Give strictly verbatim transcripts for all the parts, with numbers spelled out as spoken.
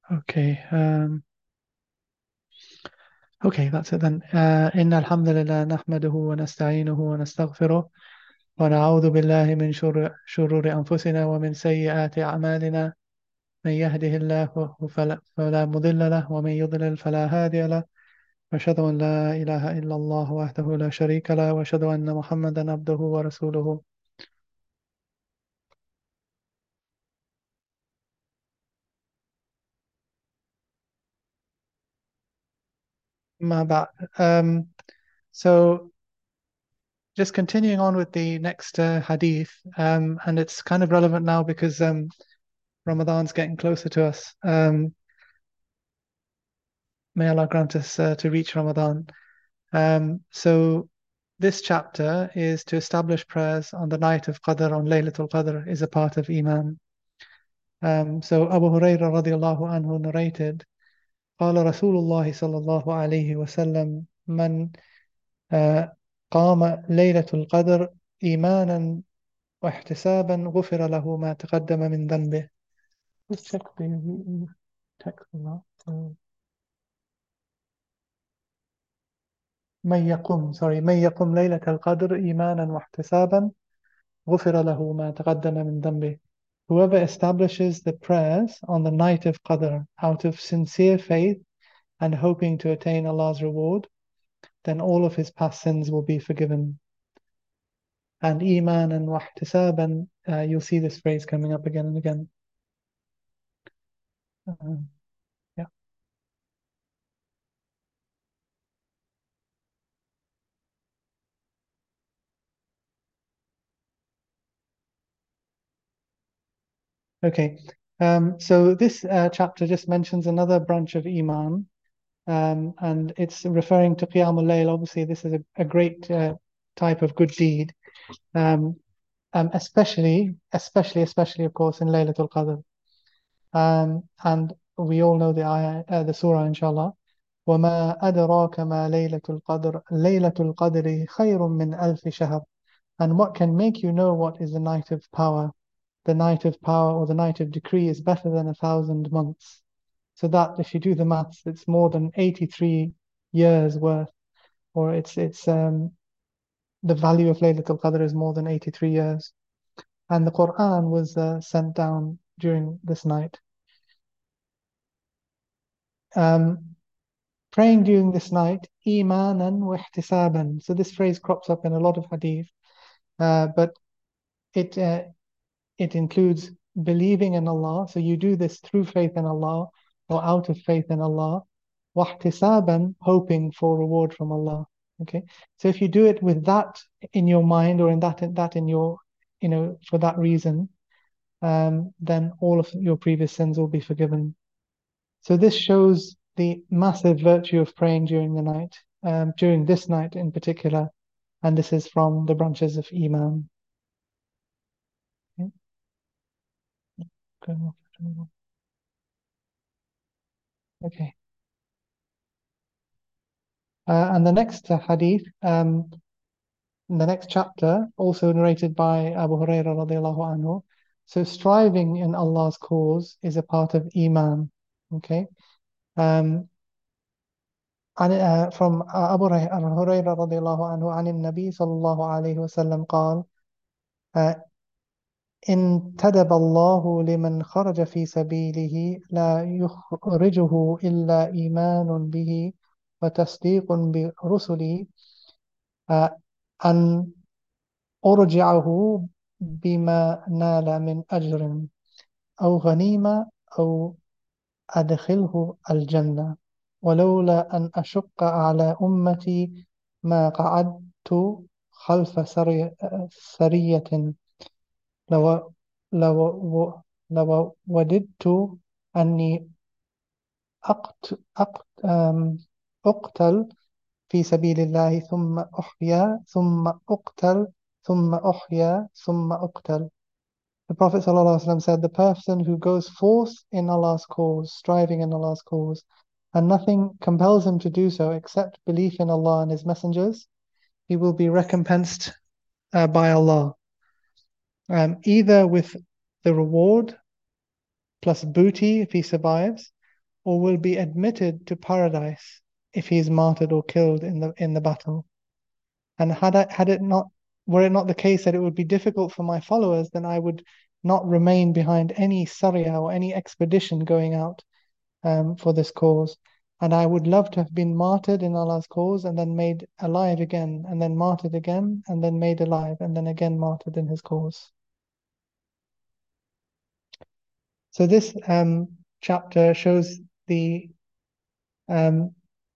Okay. Um, okay, that's it then. Uh, إن الحمد لله نحمده ونستعينه ونستغفره ونعوذ بالله من شر شرور أنفسنا ومن سيئات أعمالنا من يهده الله فلا, فلا مضل له ومن يضلل فلا هادي له وأشهد أن لا إله إلا الله وحده لا شريك له وأشهد أن محمدا عبده ورسوله ما بعد. Um, so just continuing on with the next uh, hadith, um, and it's kind of relevant now because um, Ramadan's getting closer to us. Um, may Allah grant us uh, to reach Ramadan. Um, so this chapter is to establish prayers on the night of Qadr, on Laylatul Qadr, is a part of Iman. Um, so Abu Hurairah radiallahu anhu narrated, قال رسول الله صلى الله عليه وسلم من آه، قام ليلة القدر إيمانا واحتسابا غفر له ما تقدم من ذنبه. Let's check the text on that. So, من يقم sorry من يقم ليلة القدر إيمانا واحتسابا غفر له ما تقدم من ذنبه. Whoever establishes the prayers on the night of Qadr out of sincere faith and hoping to attain Allah's reward, then all of his past sins will be forgiven. And Iman and Wahtisaban, uh, you'll see this phrase coming up again and again. Uh, yeah. Okay. Um, so this uh, chapter just mentions another branch of Iman, um, and it's referring to Qiyamul Layl. Obviously, this is a, a great uh, type of good deed, um, um, especially, especially, especially, of course, in Laylatul Qadr. Um, and we all know the ayah, uh, the surah, inshallah. وَمَا أَدْرَاكَ مَا لَيْلَةُ الْقَدْرِ لَيْلَةُ الْقَدْرِ خَيْرٌ مِّنْ أَلْفِ شَهْرٍ. And what can make you know what is the night of power? The night of power or the night of decree is better than a thousand months. So that if you do the maths, it's more than eighty-three years worth, or it's it's um, the value of Laylatul Qadr is more than eighty-three years. And the Quran was uh, sent down during this night. Um, praying during this night, imanan wa ihtisaban. So this phrase crops up in a lot of hadith, uh, but it uh, it includes believing in Allah. So you do this through faith in Allah or out of faith in Allah. Wahtisaban, hoping for reward from Allah. Okay. So if you do it with that in your mind or in that that in your, you know, for that reason, um, then all of your previous sins will be forgiven. So this shows the massive virtue of praying during the night, um, during this night in particular, and this is from the branches of Iman. Okay. Okay. Uh, and the next uh, hadith, um, the next chapter, also narrated by Abu Hurairah radiallahu anhu. So striving in Allah's cause is a part of Iman. Okay. Um, and, uh, from uh, Abu Hurairah radiallahu anhu عن النبي صلى الله عليه وسلم قال uh, انتدب الله لمن خرج في سبيله لا يخرجه إلا إيمان به وتصديق برسله uh, أن أرجعه بما نال من أجر أو غنيمة أو أدخله الجنة ولولا أن أشق على أمتي ما قعدت خلف سري سرية لو لو لو وددت أني أقت أقت أم، أقتل في سبيل الله ثم أحيا ثم أقتل ثم أحيا ثم أقتل. The Prophet ﷺ said, the person who goes forth in Allah's cause, striving in Allah's cause, and nothing compels him to do so except belief in Allah and His messengers, he will be recompensed uh, by Allah, um, either with the reward plus booty if he survives, or will be admitted to paradise if he is martyred or killed in the in the battle. And had I, had it not were it not the case that it would be difficult for my followers, then I would not remain behind any sarya or any expedition going out um, for this cause. And I would love to have been martyred in Allah's cause and then made alive again, and then martyred again, and then made alive, and then again martyred in His cause. So this um, chapter shows the um,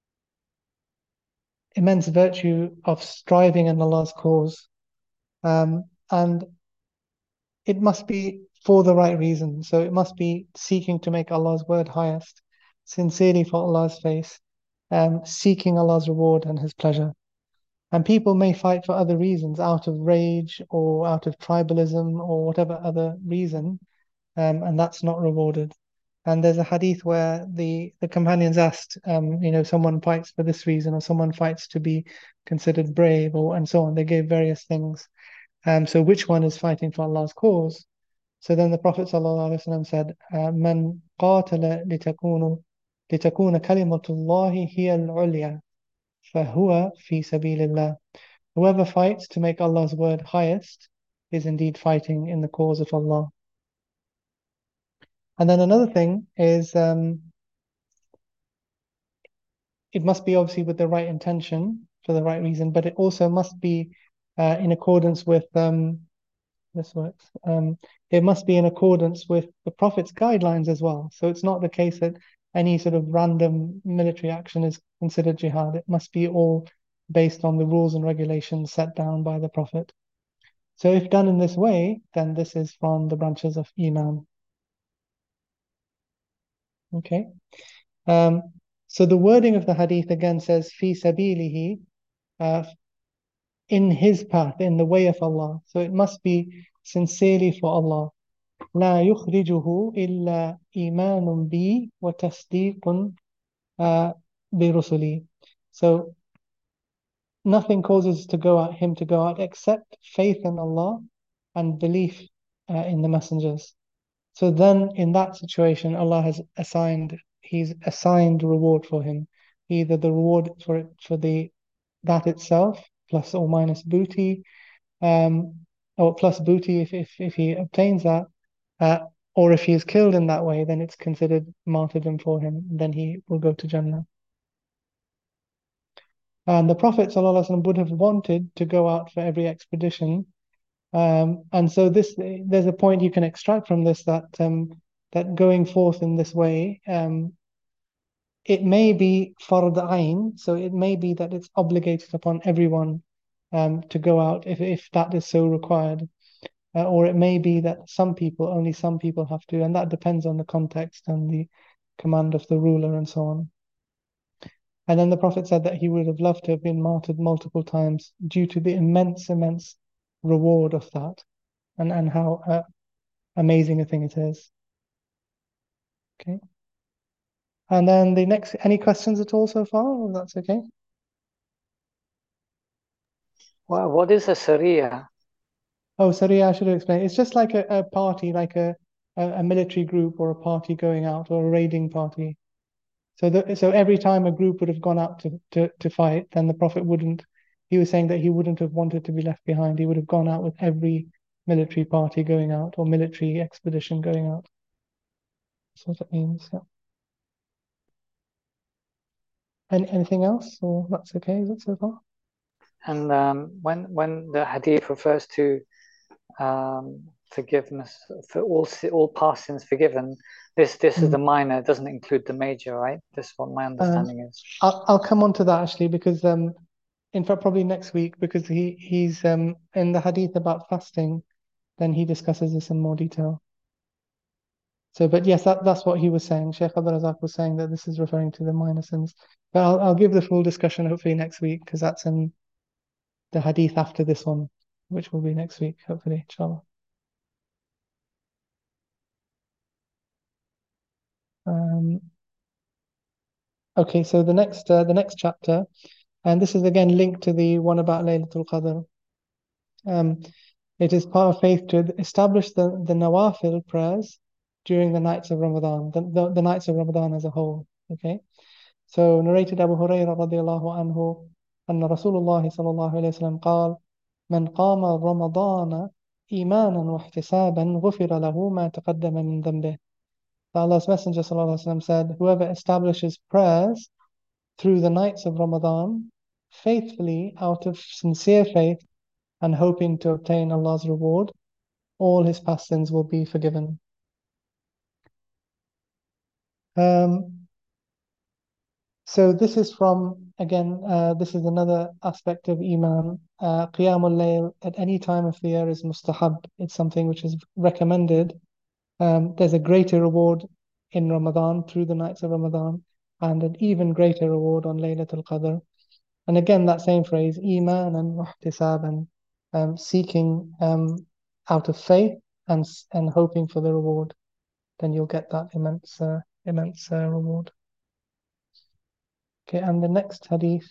immense virtue of striving in Allah's cause, um, and it must be for the right reason. So it must be seeking to make Allah's word highest, sincerely for Allah's face, um, seeking Allah's reward and His pleasure. And people may fight for other reasons, out of rage or out of tribalism or whatever other reason, um, and that's not rewarded. And there's a hadith where the, the companions asked, um, you know, someone fights for this reason, or someone fights to be considered brave, or and so on. They gave various things. Um, so which one is fighting for Allah's cause? So then the Prophet ﷺ said, "Man قاتل لتكون لتكون كلمة الله هي العليا فهو في سبيل الله." Whoever fights to make Allah's word highest is indeed fighting in the cause of Allah. And then another thing is, um, it must be obviously with the right intention for the right reason, but it also must be uh, in accordance with um, this works. Um, it must be in accordance with the Prophet's guidelines as well. So it's not the case that any sort of random military action is considered jihad. It must be all based on the rules and regulations set down by the Prophet. So if done in this way, then this is from the branches of Iman. Okay. Um, so the wording of the hadith again says, fi sabilihi, uh, in his path, in the way of Allah. So it must be sincerely for Allah. لا يخرجه إلا إيمان بي وتصديق برسلي. So nothing causes to go out, him to go out except faith in Allah and belief uh, in the messengers. So then in that situation, Allah has assigned, He's assigned reward for him. Either the reward for it, for the that itself, plus or minus booty, um, or plus booty if, if, if he obtains that, uh, or if he is killed in that way, then it's considered martyrdom for him. Then he will go to Jannah. And the Prophet ﷺ would have wanted to go out for every expedition. Um, and so this, there's a point you can extract from this that um, that going forth in this way, um, it may be fard ayn, so it may be that it's obligated upon everyone um, to go out if, if that is so required. Uh, or it may be that some people, only some people have to, and that depends on the context and the command of the ruler and so on. And then the Prophet said that he would have loved to have been martyred multiple times due to the immense, immense reward of that, and, and how uh, amazing a thing it is. Okay. And then the next, any questions at all so far? Or that's okay. Well, what is a Sariya? Oh, sorry, I should have explained. It's just like a, a party, like a, a, a military group or a party going out or a raiding party. So the, so every time a group would have gone out to, to, to fight, then the Prophet wouldn't, he was saying that he wouldn't have wanted to be left behind. He would have gone out with every military party going out or military expedition going out. That's what it means. Yeah. Any, anything else? Or that's okay, is it so far? And um, when when the hadith refers to um, forgiveness for all all past sins forgiven, this this mm. is the minor. It doesn't include the major, right? This is what my understanding um, is. I'll I'll come on to that actually because um, in fact probably next week because he he's um in the hadith about fasting, then he discusses this in more detail. So, but yes, that, that's what he was saying. Sheikh Abdul Razak was saying that this is referring to the minor sins. But I'll, I'll give the full discussion hopefully next week because that's in the hadith after this one, which will be next week, hopefully, inshallah. Um, okay, so the next uh, the next chapter, and this is again linked to the one about Laylatul Qadr. Um, it is part of faith to establish the, the Nawafil prayers during the nights of Ramadan, the, the, the nights of Ramadan as a whole. Okay. So narrated Abu Hurairah radiallahu anhu, أن رسول الله صلى الله عليه وسلم قال: من قام رمضان إيمانا واحتسابا غفر له ما تقدم من ذنبه. Allah's Messenger صلى الله عليه وسلم said, whoever establishes prayers through the nights of Ramadan faithfully out of sincere faith and hoping to obtain Allah's reward, all his past sins will be forgiven. Um, so this is from, again, uh, this is another aspect of Iman. Uh, Qiyamul Layl at any time of the year is mustahab. It's something which is recommended. Um, there's a greater reward in Ramadan, through the nights of Ramadan, and an even greater reward on Laylatul Qadr. And again, that same phrase, Iman and wahtisaban, um, seeking um, out of faith and, and hoping for the reward, then you'll get that immense, uh, immense uh, reward. Okay, and the next hadith.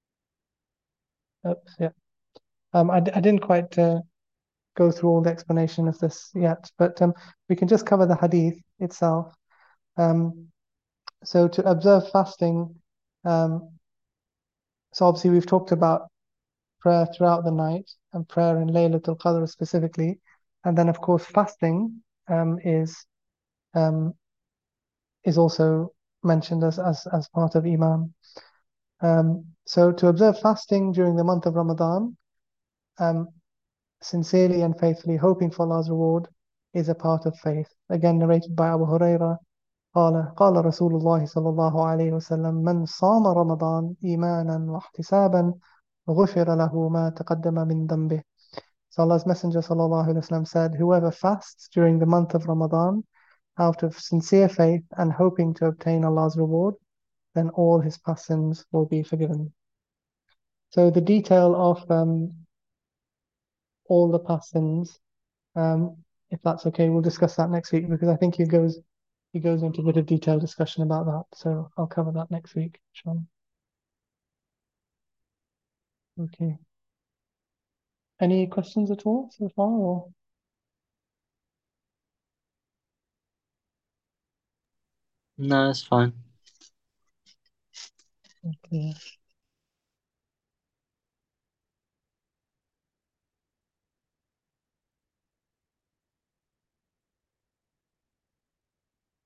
Oops, yeah. Um, I, I didn't quite uh, go through all the explanation of this yet, but um, we can just cover the hadith itself. Um, so to observe fasting, um, so obviously we've talked about prayer throughout the night and prayer in Laylatul Qadr specifically, and then of course fasting um, is um, is also mentioned as as, as part of Iman. Um, so to observe fasting during the month of Ramadan, um, sincerely and faithfully hoping for Allah's reward, is a part of faith. Again, narrated by Abu Hurairah. قال قال رسول الله صلى الله عليه وسلم من صام رمضان إيمانا واحتسابا غفر له ما تقدم من ذنبه. So Allah's Messenger صلى الله عليه وسلم said, whoever fasts during the month of Ramadan out of sincere faith and hoping to obtain Allah's reward, then all his past sins will be forgiven. So the detail of um, all the past sins, um, if that's okay, we'll discuss that next week, because I think he goes he goes into a bit of detailed discussion about that. So I'll cover that next week, Sean. Okay. Any questions at all so far? Or? No, it's fine. Okay.